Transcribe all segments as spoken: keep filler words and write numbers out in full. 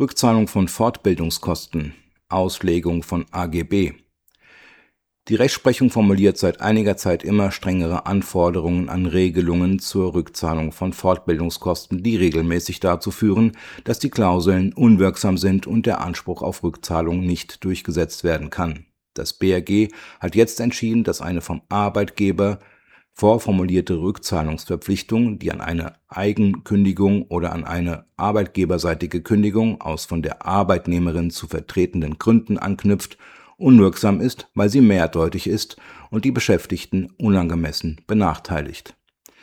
Rückzahlung von Fortbildungskosten, Auslegung von A G B. Die Rechtsprechung formuliert seit einiger Zeit immer strengere Anforderungen an Regelungen zur Rückzahlung von Fortbildungskosten, die regelmäßig dazu führen, dass die Klauseln unwirksam sind und der Anspruch auf Rückzahlung nicht durchgesetzt werden kann. Das B R G hat jetzt entschieden, dass eine vom Arbeitgeber vorformulierte Rückzahlungsverpflichtung, die an eine Eigenkündigung oder an eine arbeitgeberseitige Kündigung aus von der Arbeitnehmerin zu vertretenden Gründen anknüpft, unwirksam ist, weil sie mehrdeutig ist und die Beschäftigten unangemessen benachteiligt.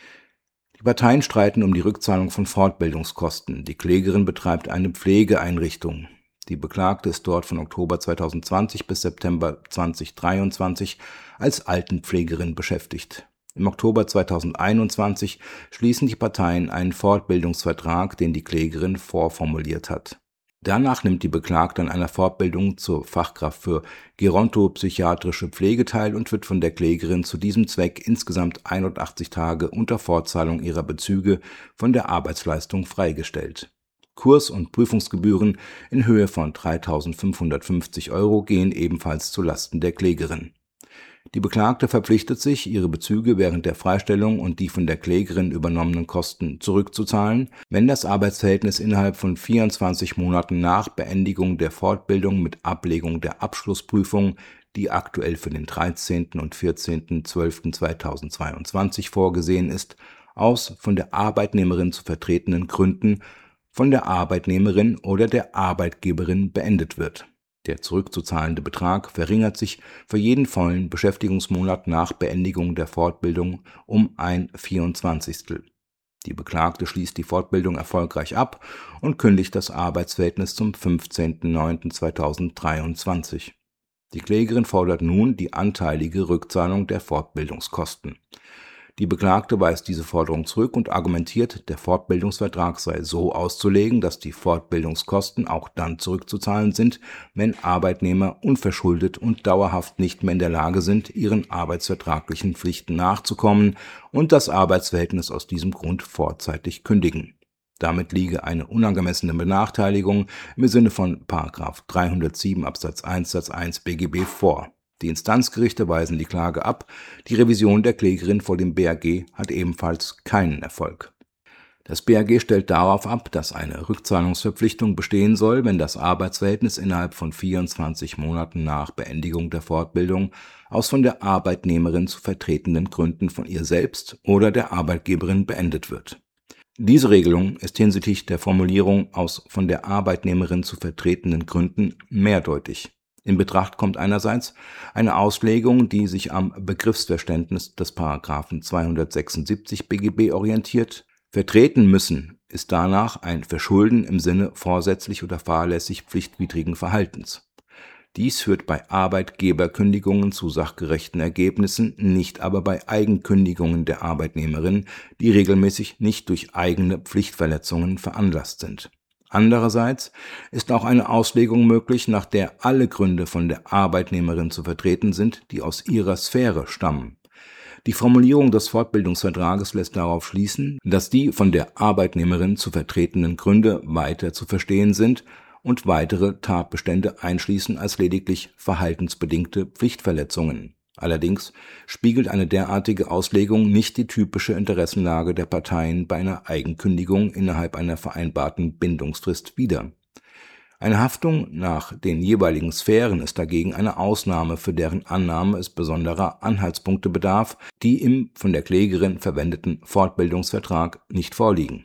Die Parteien streiten um die Rückzahlung von Fortbildungskosten. Die Klägerin betreibt eine Pflegeeinrichtung. Die Beklagte ist dort von Oktober zweitausendzwanzig bis September zweitausenddreiundzwanzig als Altenpflegerin beschäftigt. Im Oktober zweitausendeinundzwanzig schließen die Parteien einen Fortbildungsvertrag, den die Klägerin vorformuliert hat. Danach nimmt die Beklagte an einer Fortbildung zur Fachkraft für gerontopsychiatrische Pflege teil und wird von der Klägerin zu diesem Zweck insgesamt einundachtzig Tage unter Fortzahlung ihrer Bezüge von der Arbeitsleistung freigestellt. Kurs- und Prüfungsgebühren in Höhe von dreitausendfünfhundertfünfzig Euro gehen ebenfalls zu Lasten der Klägerin. Die Beklagte verpflichtet sich, ihre Bezüge während der Freistellung und die von der Klägerin übernommenen Kosten zurückzuzahlen, wenn das Arbeitsverhältnis innerhalb von vierundzwanzig Monaten nach Beendigung der Fortbildung mit Ablegung der Abschlussprüfung, die aktuell für den dreizehnten und vierzehnten zwölften zweitausendzweiundzwanzig vorgesehen ist, aus von der Arbeitnehmerin zu vertretenen Gründen von der Arbeitnehmerin oder der Arbeitgeberin beendet wird. Der zurückzuzahlende Betrag verringert sich für jeden vollen Beschäftigungsmonat nach Beendigung der Fortbildung um ein Vierundzwanzigstel. Die Beklagte schließt die Fortbildung erfolgreich ab und kündigt das Arbeitsverhältnis zum fünfzehnten neunten zweitausenddreiundzwanzig. Die Klägerin fordert nun die anteilige Rückzahlung der Fortbildungskosten. Die Beklagte weist diese Forderung zurück und argumentiert, der Fortbildungsvertrag sei so auszulegen, dass die Fortbildungskosten auch dann zurückzuzahlen sind, wenn Arbeitnehmer unverschuldet und dauerhaft nicht mehr in der Lage sind, ihren arbeitsvertraglichen Pflichten nachzukommen und das Arbeitsverhältnis aus diesem Grund vorzeitig kündigen. Damit liege eine unangemessene Benachteiligung im Sinne von Paragraph dreihundertsieben Absatz eins Satz eins B G B vor. Die Instanzgerichte weisen die Klage ab, die Revision der Klägerin vor dem B R G hat ebenfalls keinen Erfolg. Das B R G stellt darauf ab, dass eine Rückzahlungsverpflichtung bestehen soll, wenn das Arbeitsverhältnis innerhalb von vierundzwanzig Monaten nach Beendigung der Fortbildung aus von der Arbeitnehmerin zu vertretenden Gründen von ihr selbst oder der Arbeitgeberin beendet wird. Diese Regelung ist hinsichtlich der Formulierung aus von der Arbeitnehmerin zu vertretenden Gründen mehrdeutig. In Betracht kommt einerseits eine Auslegung, die sich am Begriffsverständnis des Paragraphen zweihundertsechsundsiebzig B G B orientiert. Vertreten müssen ist danach ein Verschulden im Sinne vorsätzlich oder fahrlässig pflichtwidrigen Verhaltens. Dies führt bei Arbeitgeberkündigungen zu sachgerechten Ergebnissen, nicht aber bei Eigenkündigungen der Arbeitnehmerin, die regelmäßig nicht durch eigene Pflichtverletzungen veranlasst sind. Andererseits ist auch eine Auslegung möglich, nach der alle Gründe von der Arbeitnehmerin zu vertreten sind, die aus ihrer Sphäre stammen. Die Formulierung des Fortbildungsvertrages lässt darauf schließen, dass die von der Arbeitnehmerin zu vertretenen Gründe weiter zu verstehen sind und weitere Tatbestände einschließen als lediglich verhaltensbedingte Pflichtverletzungen. Allerdings spiegelt eine derartige Auslegung nicht die typische Interessenlage der Parteien bei einer Eigenkündigung innerhalb einer vereinbarten Bindungsfrist wider. Eine Haftung nach den jeweiligen Sphären ist dagegen eine Ausnahme, für deren Annahme es besonderer Anhaltspunkte bedarf, die im von der Klägerin verwendeten Fortbildungsvertrag nicht vorliegen.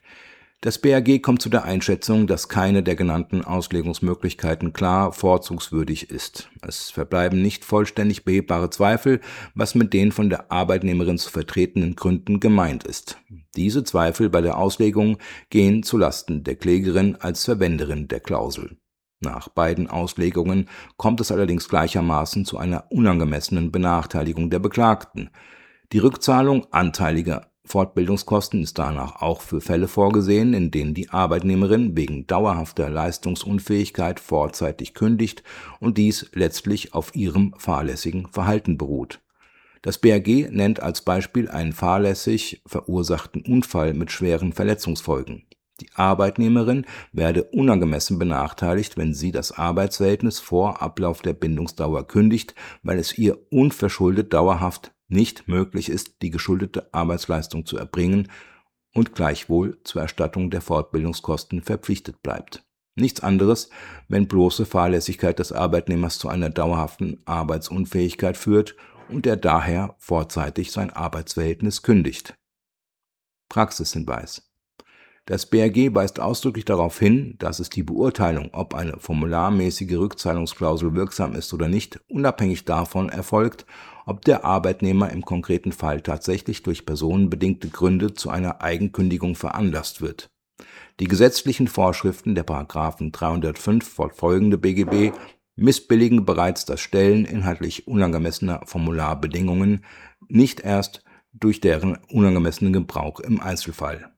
Das B R G kommt zu der Einschätzung, dass keine der genannten Auslegungsmöglichkeiten klar vorzugswürdig ist. Es verbleiben nicht vollständig behebbare Zweifel, was mit den von der Arbeitnehmerin zu vertretenen Gründen gemeint ist. Diese Zweifel bei der Auslegung gehen zulasten der Klägerin als Verwenderin der Klausel. Nach beiden Auslegungen kommt es allerdings gleichermaßen zu einer unangemessenen Benachteiligung der Beklagten. Die Rückzahlung anteiliger Fortbildungskosten ist danach auch für Fälle vorgesehen, in denen die Arbeitnehmerin wegen dauerhafter Leistungsunfähigkeit vorzeitig kündigt und dies letztlich auf ihrem fahrlässigen Verhalten beruht. Das B R G nennt als Beispiel einen fahrlässig verursachten Unfall mit schweren Verletzungsfolgen. Die Arbeitnehmerin werde unangemessen benachteiligt, wenn sie das Arbeitsverhältnis vor Ablauf der Bindungsdauer kündigt, weil es ihr unverschuldet dauerhaft nicht möglich ist, die geschuldete Arbeitsleistung zu erbringen und gleichwohl zur Erstattung der Fortbildungskosten verpflichtet bleibt. Nichts anderes, wenn bloße Fahrlässigkeit des Arbeitnehmers zu einer dauerhaften Arbeitsunfähigkeit führt und er daher vorzeitig sein Arbeitsverhältnis kündigt. Praxishinweis: Das B R G weist ausdrücklich darauf hin, dass es die Beurteilung, ob eine formularmäßige Rückzahlungsklausel wirksam ist oder nicht, unabhängig davon erfolgt, ob der Arbeitnehmer im konkreten Fall tatsächlich durch personenbedingte Gründe zu einer Eigenkündigung veranlasst wird. Die gesetzlichen Vorschriften der Paragraphen dreihundertfünf fortfolgende B G B missbilligen bereits das Stellen inhaltlich unangemessener Formularbedingungen, nicht erst durch deren unangemessenen Gebrauch im Einzelfall.